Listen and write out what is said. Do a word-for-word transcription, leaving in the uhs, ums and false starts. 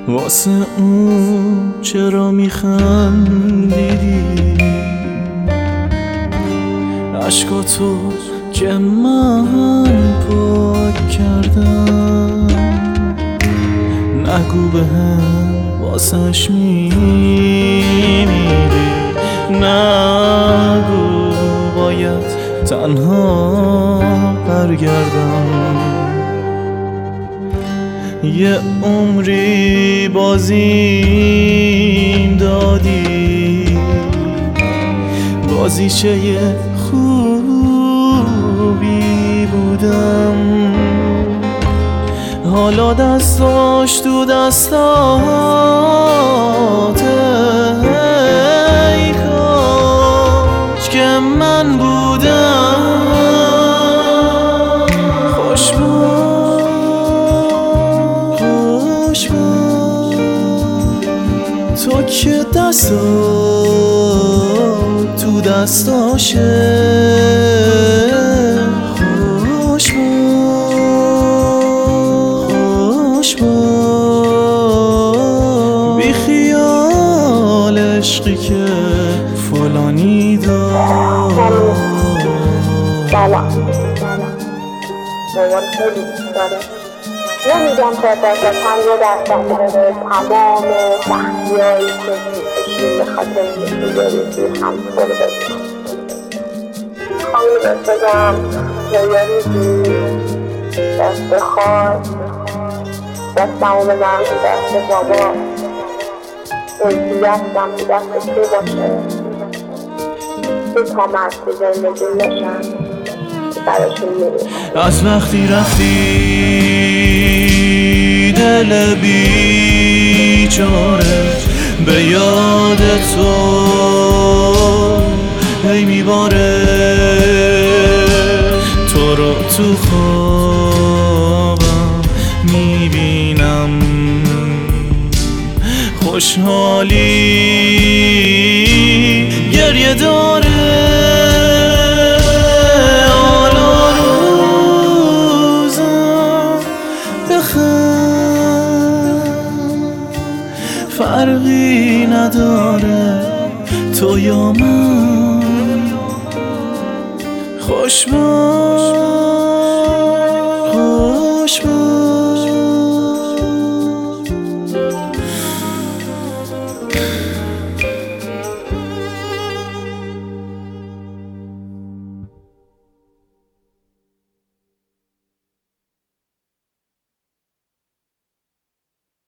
واسه اون چرا میخندیدی؟ عشقاتو که من پاک کردم نگو بهم واسش میمیری، نگو باید تنها برگردم. یه عمری بازیم دادی، بازیچه خوبی بودم، حالا دستاش تو دستات، ای کاش که من بودم. خوش باش، خوش باش تو که دستات تو دستاشه. خوش باش، بی خیال عشقی که فلانی دار. سلام، مامان خیلی دوست داره. نمیگم تا دستم یه دستم داره تمام سختیایی که میکشیم به خاطر میگذاری توی هم پر بزنم. خواهی بهت بگم یا یه روزی دست خواهد دستمو بزنم تو دست بابا، اونجی دستم تو دست تو باشه، دو تا مرد تو زندگی نشن که براشون میریم. از وقتی رفتی دل بیچاره به یاد تو هی میباره، تو رو تو خوابم میبینم، خوشحالی گریه داره. حالا روزم بخند، فرقی نداره تو یا من. خوش باش.